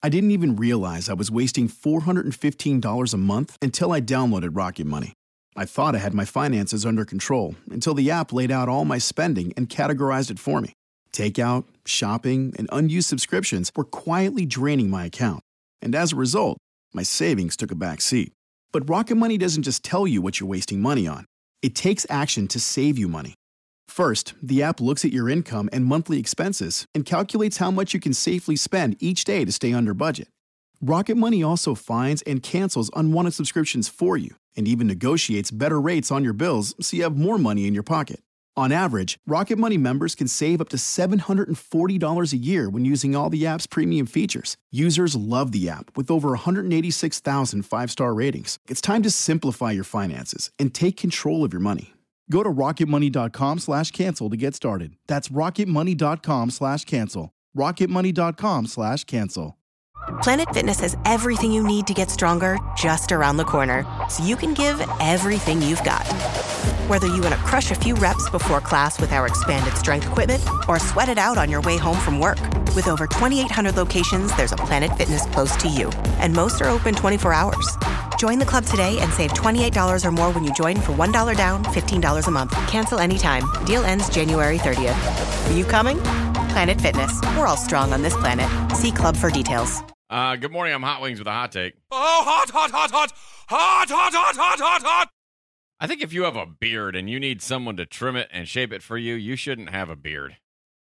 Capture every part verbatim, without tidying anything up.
I didn't even realize I was wasting four hundred fifteen dollars a month until I downloaded Rocket Money. I thought I had my finances under control until the app laid out all my spending and categorized it for me. Takeout, shopping, and unused subscriptions were quietly draining my account. And as a result, my savings took a back seat. But Rocket Money doesn't just tell you what you're wasting money on. It takes action to save you money. First, the app looks at your income and monthly expenses and calculates how much you can safely spend each day to stay under budget. Rocket Money also finds and cancels unwanted subscriptions for you and even negotiates better rates on your bills so you have more money in your pocket. On average, Rocket Money members can save up to seven hundred forty dollars a year when using all the app's premium features. Users love the app with over one hundred eighty-six thousand five-star ratings. It's time to simplify your finances and take control of your money. Go to rocketmoney.com slash cancel to get started. That's rocketmoney.com slash cancel. rocketmoney.com slash cancel. Planet Fitness has everything you need to get stronger just around the corner, so you can give everything you've got. Whether you want to crush a few reps before class with our expanded strength equipment or sweat it out on your way home from work. With over twenty-eight hundred locations, there's a Planet Fitness close to you, and most are open twenty-four hours. Join the club today and save twenty-eight dollars or more when you join for one dollar down, fifteen dollars a month. Cancel anytime. Deal ends January thirtieth. Are you coming? Planet Fitness. We're all strong on this planet. See club for details. Uh, good morning. I'm Hot Wings with a hot take. Oh, hot, hot, hot, hot, hot, hot, hot, hot, hot, hot. I think if you have a beard and you need someone to trim it and shape it for you, you shouldn't have a beard.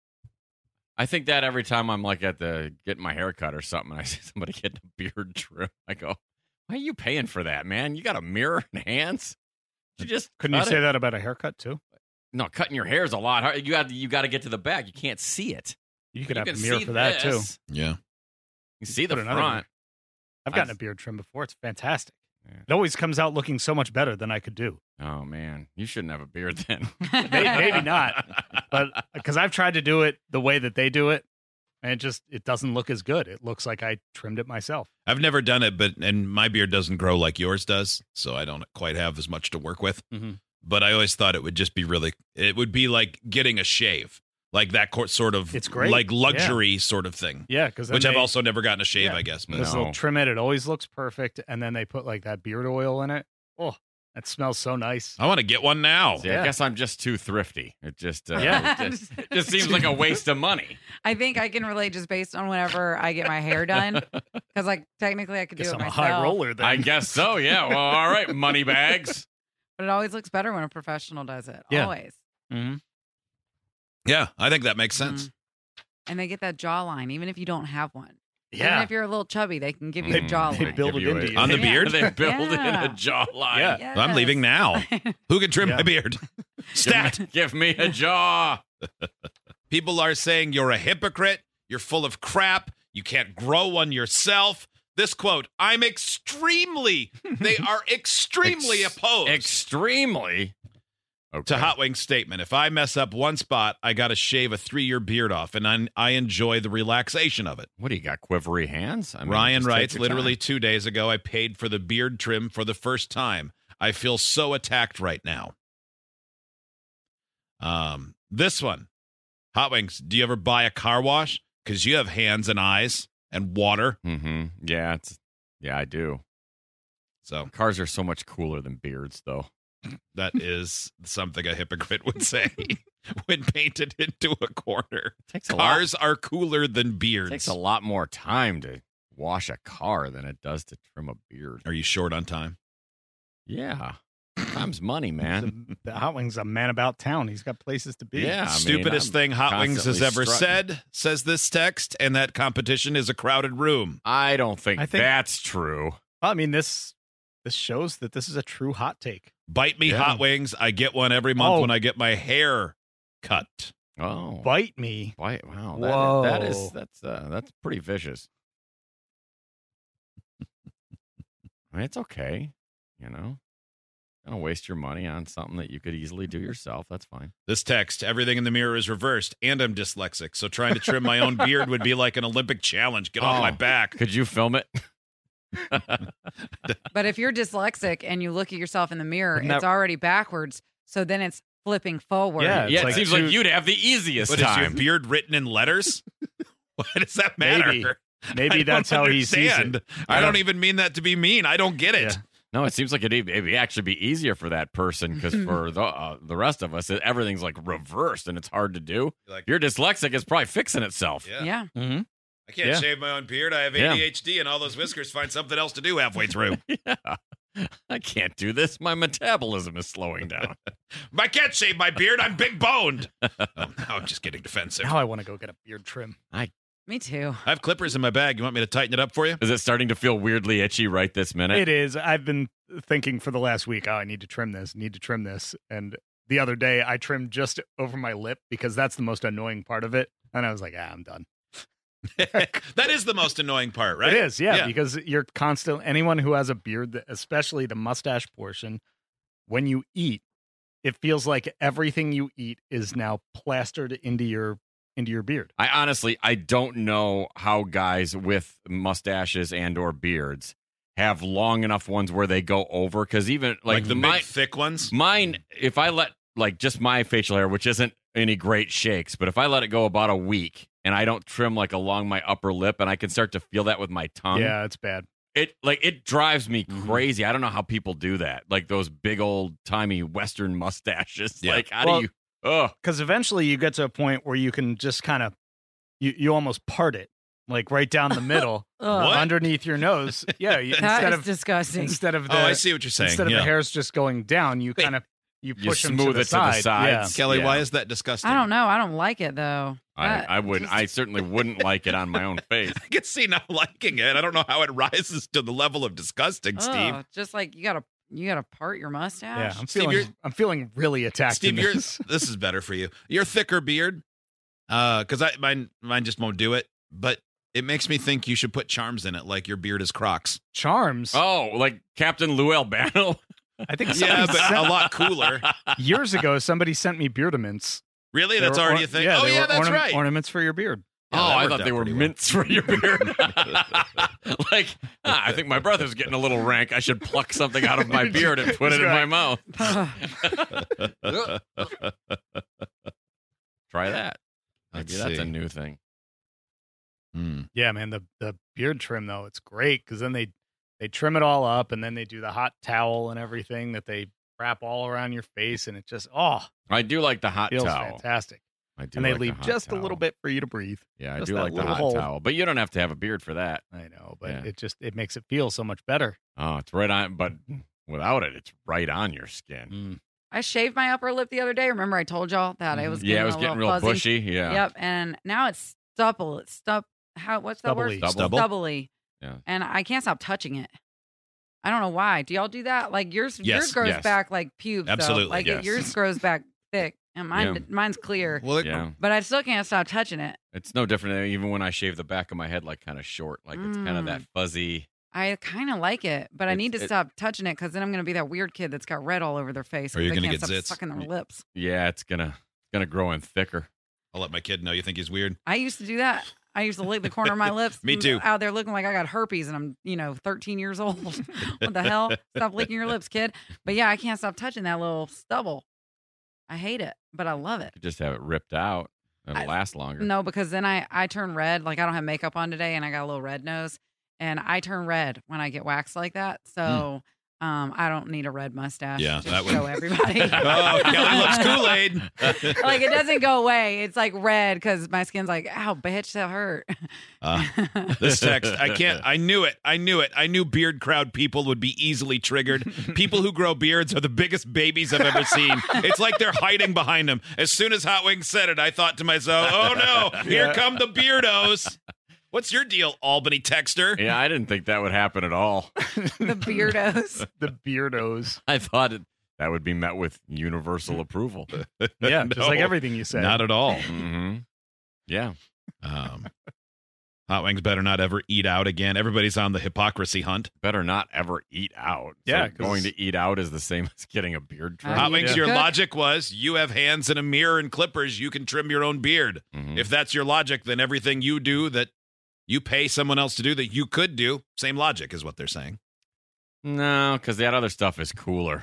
I think that every time I'm like at the getting my hair cut or something, and I see somebody getting a beard trim, I go, why are you paying for that, man? You got a mirror and hands? You just couldn't you cut say it? that about a haircut too? No, cutting your hair is a lot hard. You got you got to get to the back. You can't see it. You could You have can a mirror see for that too. this. Yeah. You see the Put another front. I've gotten I've- a beard trim before. It's fantastic. Yeah. It always comes out looking so much better than I could do. Oh man, you shouldn't have a beard then. Maybe, maybe not, but because I've tried to do it the way that they do it, and it just it doesn't look as good. It looks like I trimmed it myself. I've never done it, but and my beard doesn't grow like yours does, so I don't quite have as much to work with. Mm-hmm. But I always thought it would just be really, it would be like getting a shave, like that co- sort of, It's great. like luxury sort of thing. Yeah, because Which I've also never gotten a shave, Yeah. I guess. But Because No. they'll trim it. It always looks perfect, and then they put like that beard oil in it. Oh, that smells so nice. I want to get one now. See, Yeah. I guess I'm just too thrifty. It just, uh, Yeah. it just, it just seems like a waste of money. I think I can relate just based on whenever I get my hair done. Because, like, technically I could do Guess it I'm a myself. high roller then. I guess so. Yeah. Well, all right, money bags. But it always looks better when a professional does it. Yeah. Always. Mm-hmm. Yeah, I think that makes sense. Mhm. And they get that jawline, even if you don't have one. Even Yeah. if you're a little chubby, they can give you Mm, a jawline. they build give it you into a- you. On the Yeah. beard? They build in Yeah. a jawline. Yeah. Yes. I'm leaving now. Who can trim Yeah. my beard? Stat. Give me, give me a jaw. People are saying you're a hypocrite. You're full of crap. You can't grow one yourself. This quote, I'm extremely, they are extremely Ex- opposed Extremely. Okay. to Hot Wings' statement. If I mess up one spot, I got to shave a three-year beard off, and I, I enjoy the relaxation of it. What do you got? Quivery hands? I mean, Ryan just take writes, your literally time. two days ago, I paid for the beard trim for the first time. I feel so attacked right now. Um, this one, Hot Wings, do you ever buy a car wash? Because you have hands and eyes and water. Mm-hmm. Yeah, it's yeah, I do. So Cars are so much cooler than beards, though. that is something a hypocrite would say when painted into a corner. Takes a Cars are cooler than lot. beards. Takes a lot more time to wash a car than it does to trim a beard. Are you short on time? Yeah, time's money, man. The Hot Wings a man about town. He's got places to be. Yeah. I mean, Stupidest I'm thing Hot Wings has constantly ever strutting. said, says this text, and that competition is a crowded room. I don't think, I think- that's true. Well, I mean, this this shows that this is a true hot take. Bite me, Yeah. Hot Wings. I get one every month Oh. when I get my hair cut. Oh, Bite me. Bite. Wow. Whoa. That, that is that's uh, that's pretty vicious. I mean, it's okay, you know. Don't waste your money on something that you could easily do yourself. That's fine. This text, everything in the mirror is reversed, and I'm dyslexic, so trying to trim my own beard would be like an Olympic challenge. Get off Oh. my back. Could you film it? But if you're dyslexic and you look at yourself in the mirror, Wouldn't it's that- already backwards. So then it's flipping forward. Yeah, It's yeah, like it seems two- like you'd have the easiest What is your time. beard written in letters? Why does that matter? Maybe. Maybe I that's don't how he sees understand. it. I don't even mean that to be mean. I don't get it. Yeah. No, it seems like it'd it'd actually be easier for that person because for the uh, the rest of us, it, everything's like reversed and it's hard to do. Like, You're dyslexic; it's probably fixing itself. yeah. Yeah. Mm-hmm. I can't Yeah. shave my own beard. I have Yeah. A D H D, and all those whiskers find something else to do halfway through. Yeah. I can't do this. My metabolism is slowing down. I can't shave my beard. I'm big boned. Oh, now I'm just getting defensive. Now I want to go get a beard trim. Me too. I have clippers in my bag. You want me to tighten it up for you? Is it starting to feel weirdly itchy right this minute? It is. I've been thinking for the last week, oh, I need to trim this, need to trim this. And the other day I trimmed just over my lip because that's the most annoying part of it. And I was like, ah, I'm done. That is the most annoying part, right? It is, yeah, Yeah. because you're constant. Anyone who has a beard, especially the mustache portion, when you eat, it feels like everything you eat is now plastered into your into your beard. I honestly, I don't know how guys with mustaches and or beards have long enough ones where they go over. Because even like, Like, the my, big thick ones. mine, if I let like just my facial hair, which isn't any great shakes, but if I let it go about a week and I don't trim like along my upper lip, and I can start to feel that with my tongue, Yeah, it's bad. it like it drives me Mhm. crazy. I don't know how people do that. Like those big old timey Western mustaches. Yeah. Like how Well, do you? Oh, Because eventually you get to a point where you can just kind of you you almost part it, like right down the middle, Ugh. What? underneath your nose. Yeah, you, That instead is of disgusting. instead of the Oh, I see what you're saying. instead of yeah. the hairs just going down, you Wait. kind of you You push them smooth to the it to the side. sides. Kelly, Yeah. why is that disgusting? I don't know. I don't like it though. I, That I would. just- I certainly wouldn't like it on my own face. I can see not liking it. I don't know how it rises to the level of disgusting, Steve. Ugh, just like you gotta you gotta part your mustache. Yeah, I'm Steve, feeling you're- I'm feeling really attacked. Steve, in you're, this. this is better for you. Your thicker beard, uh, because I mine mine just won't do it. But it makes me think you should put charms in it, like your beard is Crocs. Charms. Oh, like Captain Lou Albano. I think Yeah, somebody but sent- a lot cooler. years ago somebody sent me beardaments. Really, They that's were already or- a thing. Yeah, oh they yeah, were that's orna- right. Ornaments for your beard. Yeah, oh, that I worked thought out they were pretty well. mints for your beard. like, ah, I think my brother's getting a little rank. I should pluck something out of my beard and put it in my mouth. Try that. Maybe Let's that's a see. new thing. Hmm. Yeah, man, the the beard trim though, it's great because then they they trim it all up and then they do the hot towel and everything that they wrap all around your face and it just oh I do like the hot feels towel. fantastic. I do And they like the leave hot just a towel. little bit for you to breathe. Yeah, I just do that like the little hot hole. towel, but you don't have to have a beard for that. I know, but Yeah. it just it makes it feel so much better. Oh, it's right on. But without it, it's right on your skin. I shaved my upper lip the other day. Remember I told y'all that it was getting Yeah, it was a getting little real fuzzy? bushy. Yeah. Yep, and now it's stubble. It's stub. How? What's that word? Stubbly. Stubble? Stubbly. Yeah. And I can't stop touching it. I don't know why. Do y'all do that? Like yours, Yes, yours grows yes. back like pubes. though. Absolutely, Like yes. yours grows back thick, and mine, Yeah. mine's clear. Well, it, Yeah. But I still can't stop touching it. It's no different than even when I shave the back of my head, like kind of short. Like it's kind of Mm. that fuzzy. I kind of like it, but I It's- need to it- stop touching it because then I'm going to be that weird kid that's got red all over their face. Or you're 'cause they gonna can't get stop zits. sucking their lips. Yeah, it's gonna gonna grow in thicker. I'll let my kid know you think he's weird. I used to do that. I used to lick the corner of my lips. Me and too. Out there looking like I got herpes and I'm, you know, thirteen years old. What the hell? Stop licking your lips, kid. But yeah, I can't stop touching that little stubble. I hate it, but I love it. You just have it ripped out. It'll I- last longer. No, because then I, I turn red. Like I don't have makeup on today and I got a little red nose. And I turn red when I get waxed like that. So um, I don't need a red mustache. Yeah, to that would- show everybody. Oh, Kelly loves Kool-Aid. Like it doesn't go away. It's like red because my skin's like, ow, bitch, that hurt. Uh, this text, I can't, I knew it. I knew it. I knew beard crowd people would be easily triggered. People who grow beards are the biggest babies I've ever seen. It's like they're hiding behind them. As soon as Hot Wings said it, I thought to myself, oh no, here Yeah. come the beardos. What's your deal, Albany texter? Yeah, I didn't think that would happen at all. The beardos. The beardos. I thought it, that would be met with universal approval. Yeah, just like No, everything you said. Not at all. hmm Yeah. Um, Hot Wings better not ever eat out again. Everybody's on the hypocrisy hunt. Better not ever eat out. So Yeah, 'cause- going to eat out is the same as getting a beard trim. Uh, Hot you Wings, can your cook. logic was you have hands and a mirror and clippers. You can trim your own beard. Mhm. If that's your logic, then everything you do that you pay someone else to do that you could do, same logic is what they're saying. No, because that other stuff is cooler.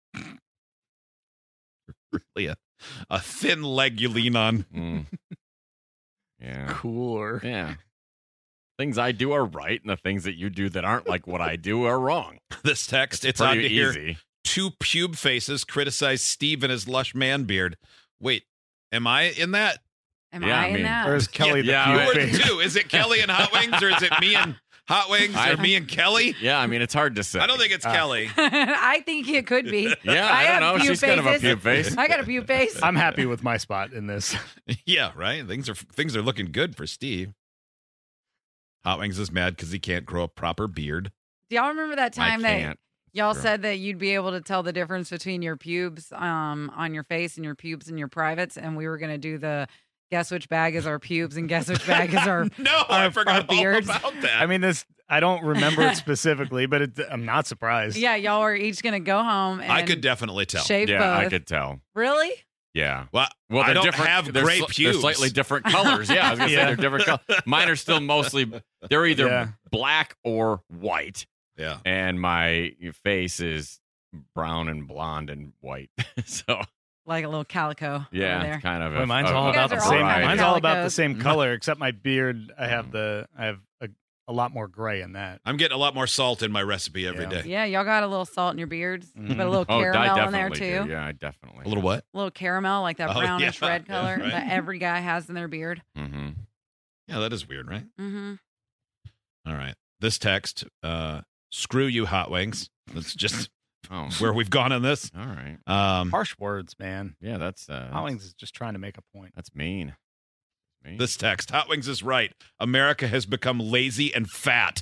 Really, a, a thin leg you lean on. Mm. Yeah. Cooler. Yeah. Things I do are right, and the things that you do that aren't like what I do are wrong. This text, it's, It's odd to pretty hear easy. two pube faces criticize Steve and his lush man beard. Wait, am I in that? Am Yeah, I I in mean- that? Or is Kelly the Yeah, cute I- Who are the face? two? Is it Kelly and Hot Wings, or is it me and Hot Wings, I- or me and Kelly? Yeah, I mean, it's hard to say. I don't think it's Uh, Kelly. I think it could be. Yeah, I I, have don't know. pube She's kind of a faces. pube face. I got a pube face. I'm happy with my spot in this. Yeah, right. Things are things are looking good for Steve. Hot Wings is mad because he can't grow a proper beard. Do y'all remember that I time that can't. y'all Sure. said that you'd be able to tell the difference between your pubes um, on your face and your pubes and your privates? And we were going to do the guess which bag is our pubes and guess which bag is our. No, I Our- forgot our all beards. about that. I mean, this I don't remember it specifically, but it, I'm not surprised. Yeah, y'all were each going to go home and I could definitely tell. shave Yeah, both. I could tell. Really? Yeah. Well, Well, I they're don't different. have they're gray sli- pubes. They're slightly different colors. Yeah, I was gonna Yeah. say they're different colors. Mine are still mostly they're either Yeah. black or white, Yeah. and my face is brown and blonde and white. So Like a little calico yeah, over there. it's kind of. Boy, a, mine's a- all You about guys the are all same. kind of Mine's all about the calicos. same color, except my beard. I Mm. have the I have a, a lot more gray in that. I'm getting a lot more salt in my recipe every Yeah. day. Yeah, y'all got a little salt in your beards, Mhm. but a little Oh, I caramel in there definitely too. do. Yeah, I definitely. A little what? A little caramel, like that Oh, brownish yeah, red yeah, color right. that every guy has in their beard. Mm-hmm. Yeah, that is weird, right? Mm-hmm. All right. This text, uh, screw you, Hot Wings. That's just Oh, where we've gone on this. all right. Um, Harsh words, man. Yeah, that's uh, Hot Wings is just trying to make a point. that's mean. mean. this text, Hot Wings is right. America has become lazy and fat.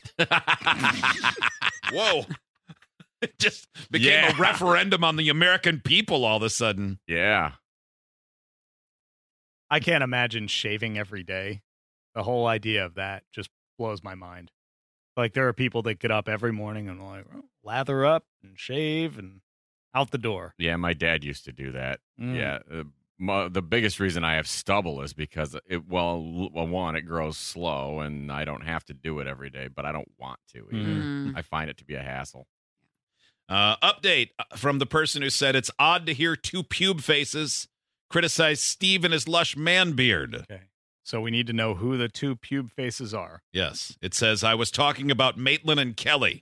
Whoa. It just became Yeah. a referendum on the American people all of a sudden. Yeah. I can't imagine shaving every day. The whole idea of that just blows my mind. Like there are people that get up every morning and like oh, lather up and shave and out the door. Yeah, my dad used to do that. Mm. Yeah. Uh, my, the biggest reason I have stubble is because it, well, l- well, one, it grows slow and I don't have to do it every day, but I don't want to either. Mm. I find it to be a hassle. Uh, update from the person who said it's odd to hear two pube faces criticize Steve and his lush man beard. Okay. So we need to know who the two pube faces are. Yes. It says, I was talking about Maitland and Kelly.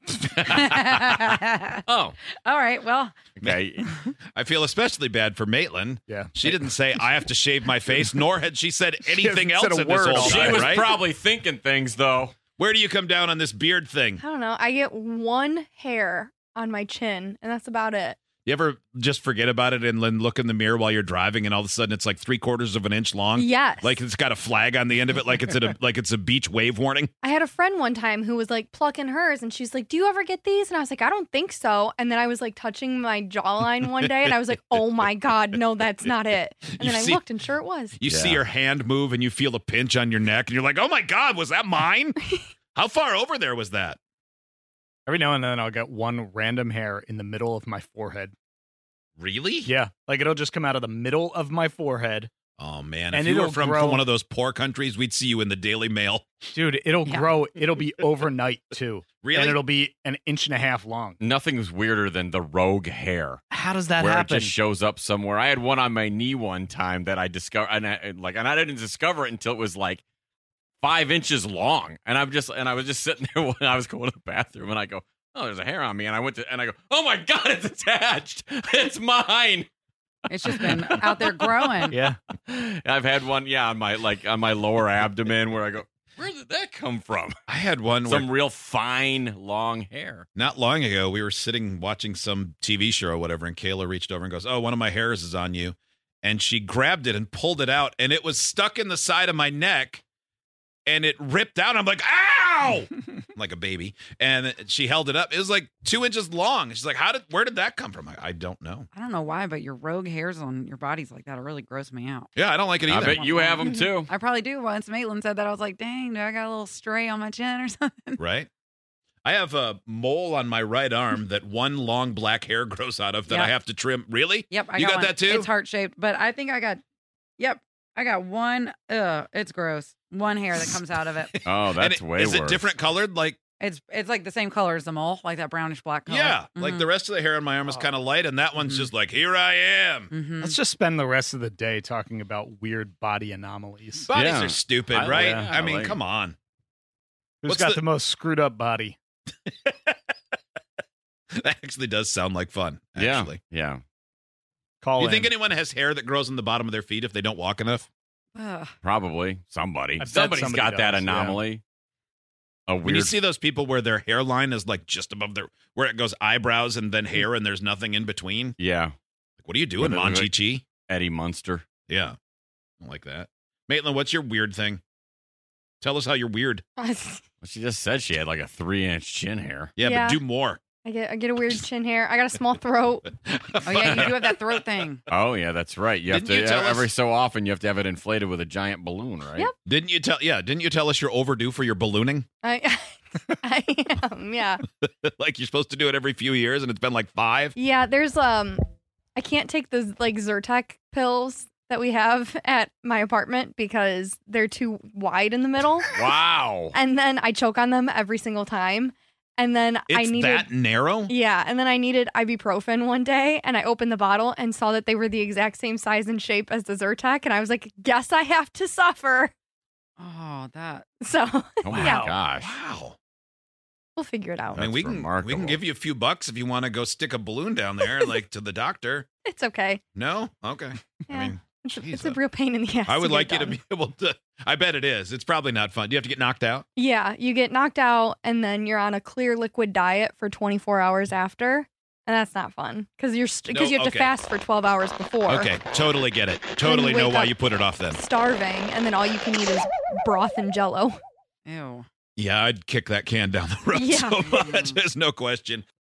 Oh, All right. Well, okay. I feel especially bad for Maitland. Yeah. She didn't say, I have to shave my face, nor had she said anything else hasn't said a in this word whole all She time, was right? probably thinking things, though. Where do you come down on this beard thing? I don't know. I get one hair on my chin, and that's about it. You ever just forget about it and then look in the mirror while you're driving, and all of a sudden it's like three quarters of an inch long? Yes. Like it's got a flag on the end of it, like it's at a like it's a beach wave warning. I had a friend one time who was like plucking hers, and she's like, "Do you ever get these?" And I was like, "I don't think so." And then I was like touching my jawline one day, and I was like, "Oh my god, no, that's not it." And You then I see- looked, and sure it was. You see Yeah. your hand move, and you feel a pinch on your neck, and you're like, "Oh my god, was that mine?" How far over there was that? Every now and then I'll get one random hair in the middle of my forehead. Really? Yeah. Like it'll just come out of the middle of my forehead. Oh man, And if you were it'll from grow- one of those poor countries, we'd see you in the Daily Mail. Dude, it'll Yeah. grow. It'll be overnight too. Really? And it'll be an inch and a half long. Nothing's weirder than the rogue hair. How does that where happen? it just shows up somewhere. I had one on my knee one time that I discovered, and I, like, and I didn't discover it until it was like five inches long. And I'm just, and I was just sitting there when I was going to the bathroom, and I go, "Oh, there's a hair on me," and I went to, and I go, "Oh my god, it's attached! It's mine!" it's just been out there growing. yeah. I've had one, yeah, on my like on my lower abdomen where I go, "Where did that come from?" I had one where Some real fine long hair. not long ago, we were sitting watching some T V show or whatever, and Kayla reached over and goes, "Oh, one of my hairs is on you." And she grabbed it and pulled it out, and it was stuck in the side of my neck, and it ripped out. I'm like, "Ow!" like a baby. And she held it up. It was like two inches long. She's like, "How did? Where did that come from?" I, I don't know. I don't know why, but your rogue hairs on your bodies like that really gross me out. Yeah, I don't like it I either. bet you have them too. I probably do. Once Maitland said that, I was like, dang, do I got a little stray on my chin or something? Right? I have a mole on my right arm that one long black hair grows out of that Yeah. I have to trim. Really? Yep. I You got, got one. that too? It's heart shaped, but I think I got, yep, I got one. Ugh, it's gross. One hair that comes out of it. Oh, And that's it- way Is worse. it different colored? Like, It's it's like the same color as the mole, like that brownish black color. yeah. Like the rest of the hair on my arm is Oh. kind of light, and that one's Mhm. just like, here I am. Mm-hmm. Let's just spend the rest of the day talking about weird body anomalies. Bodies Yeah. are stupid, I- right? yeah, I I mean, like come on. Who's What's got the- the most screwed up body? That actually does sound like fun. Actually, Yeah. Call you in. think anyone has hair that grows on the bottom of their feet if they don't walk enough? Ugh. Probably somebody. I bet Somebody's somebody got that does, yeah. anomaly. A weird. When you see those people where their hairline is like just above their, where it goes eyebrows and Mm. then hair and there's nothing in between. yeah, Like, what are you doing, Where they look like- Monchi? Eddie Munster. Yeah, I don't like that. Maitland, what's your weird thing? Tell us how you're weird. Well, she just said she had like a three-inch chin hair. Yeah, Yeah. but do more. I get I get a weird chin hair. I got a small throat. Oh yeah, you do have that throat thing. Oh yeah, that's right. You have Didn't to you tell every us- so often you have to have it inflated with a giant balloon, right? Yep. Didn't you tell? Yeah, didn't you tell us you're overdue for your ballooning? I I am, yeah. Like you're supposed to do it every few years, and it's been like five. Yeah, there's um I can't take those like Zyrtec pills that we have at my apartment because they're too wide in the middle. Wow. And then I choke on them every single time. And then I It's needed that narrow. Yeah, and then I needed ibuprofen one day and I opened the bottle and saw that they were the exact same size and shape as the Zyrtec and I was like, guess I have to suffer. Oh, that. So Oh my Yeah. gosh. Wow. we'll figure it out. I mean, That's we can we remarkable. can give you a few bucks if you want to go stick a balloon down there, like to the doctor. It's okay. No, okay. Yeah. I mean, It's, Jeez, it's a uh, real pain in the ass. I would to get like you to done. be able to. I bet it is. It's probably not fun. Do you have to get knocked out? Yeah, you get knocked out and then you're on a clear liquid diet for twenty-four hours after. And that's not fun because you're because No, you have okay. to fast for twelve hours before. Okay, totally get it. Totally you know wake why up- you put it off then. Starving, and then all you can eat is broth and jello. Ew. Yeah, I'd kick that can down the road Yeah. so much. There's no question.